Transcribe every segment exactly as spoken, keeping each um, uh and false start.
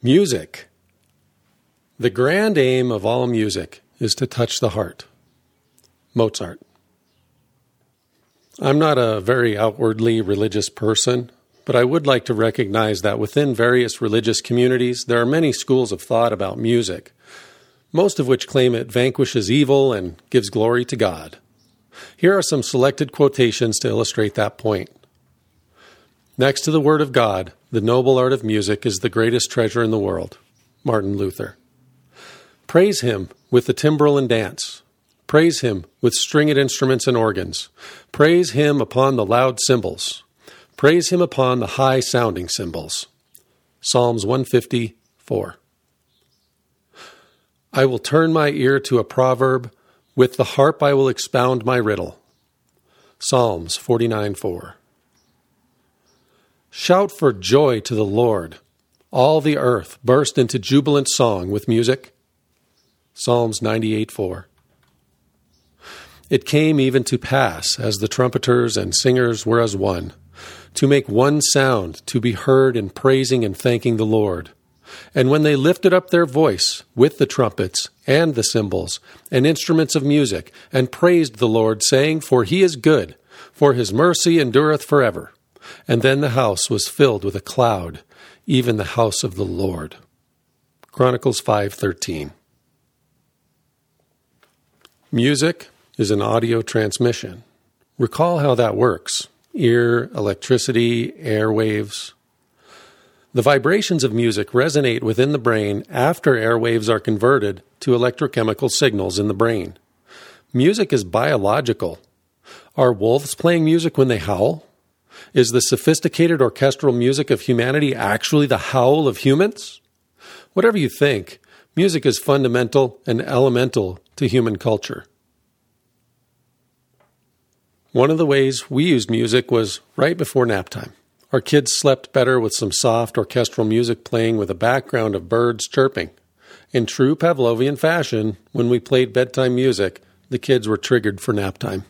Music. The grand aim of all music is to touch the heart. Mozart. I'm not a very outwardly religious person, but I would like to recognize that within various religious communities, there are many schools of thought about music, most of which claim it vanquishes evil and gives glory to God. Here are some selected quotations to illustrate that point. Next to the Word of God, the noble art of music is the greatest treasure in the world. Martin Luther. Praise Him with the timbrel and dance. Praise Him with stringed instruments and organs. Praise Him upon the loud cymbals. Praise Him upon the high-sounding cymbals. Psalms one fifty-four. I will turn my ear to a proverb. With the harp I will expound my riddle. Psalms forty-nine four. Shout for joy to the Lord. All the earth burst into jubilant song with music. Psalms ninety-eight four. It came even to pass, as the trumpeters and singers were as one, to make one sound to be heard in praising and thanking the Lord. And when they lifted up their voice with the trumpets and the cymbals and instruments of music, and praised the Lord, saying, For He is good, for His mercy endureth forever. And then the house was filled with a cloud, even the house of the Lord. Chronicles five thirteen. Music is an audio transmission. Recall how that works. Ear, electricity, airwaves. The vibrations of music resonate within the brain after airwaves are converted to electrochemical signals in the brain. Music is biological. Are wolves playing music when they howl? Is the sophisticated orchestral music of humanity actually the howl of humans? Whatever you think, music is fundamental and elemental to human culture. One of the ways we used music was right before nap time. Our kids slept better with some soft orchestral music playing with a background of birds chirping. In true Pavlovian fashion, when we played bedtime music, the kids were triggered for nap time.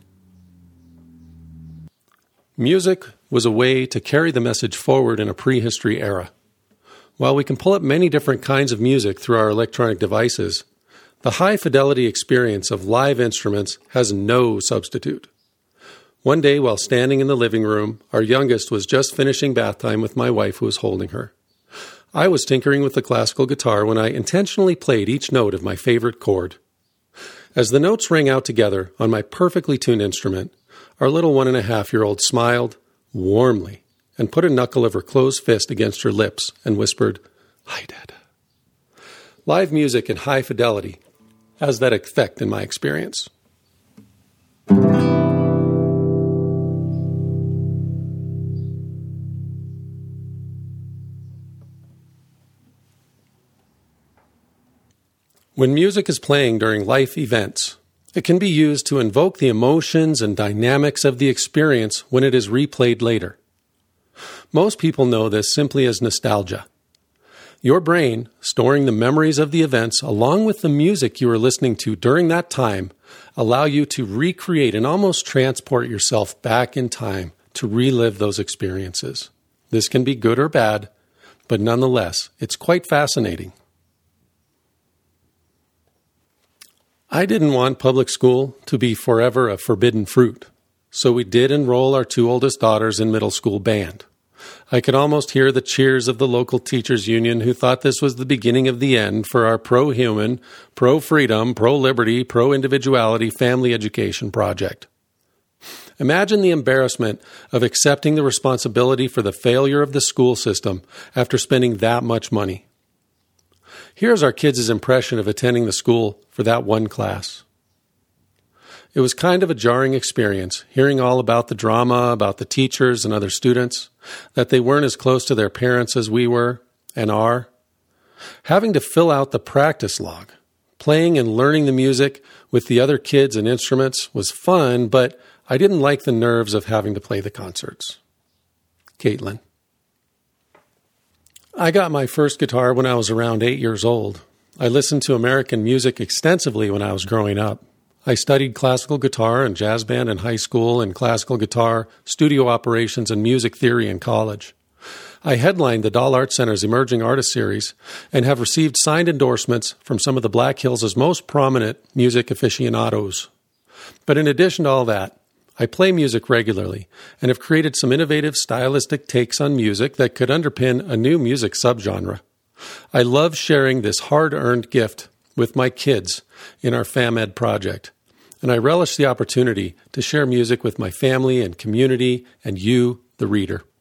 Music was a way to carry the message forward in a prehistory era. While we can pull up many different kinds of music through our electronic devices, the high-fidelity experience of live instruments has no substitute. One day, while standing in the living room, our youngest was just finishing bath time with my wife who was holding her. I was tinkering with the classical guitar when I intentionally played each note of my favorite chord. As the notes rang out together on my perfectly tuned instrument, our little one-and-a-half-year-old smiled warmly and put a knuckle of her closed fist against her lips and whispered, "Hi, Dad." Live music in high fidelity has that effect in my experience. When music is playing during life events, it can be used to invoke the emotions and dynamics of the experience when it is replayed later. Most people know this simply as nostalgia. Your brain, storing the memories of the events along with the music you were listening to during that time, allow you to recreate and almost transport yourself back in time to relive those experiences. This can be good or bad, but nonetheless, it's quite fascinating. I didn't want public school to be forever a forbidden fruit, so we did enroll our two oldest daughters in middle school band. I could almost hear the cheers of the local teachers' union who thought this was the beginning of the end for our pro-human, pro-freedom, pro-liberty, pro-individuality family education project. Imagine the embarrassment of accepting the responsibility for the failure of the school system after spending that much money. Here's our kids' impression of attending the school for that one class. It was kind of a jarring experience, hearing all about the drama, about the teachers and other students, that they weren't as close to their parents as we were and are. Having to fill out the practice log, playing and learning the music with the other kids and instruments was fun, but I didn't like the nerves of having to play the concerts. Caitlin. I got my first guitar when I was around eight years old. I listened to American music extensively when I was growing up. I studied classical guitar and jazz band in high school and classical guitar, studio operations, and music theory in college. I headlined the Dahl Art Center's Emerging Artist Series and have received signed endorsements from some of the Black Hills' most prominent music aficionados. But in addition to all that, I play music regularly and have created some innovative stylistic takes on music that could underpin a new music subgenre. I love sharing this hard-earned gift with my kids in our FamEd project, and I relish the opportunity to share music with my family and community and you, the reader.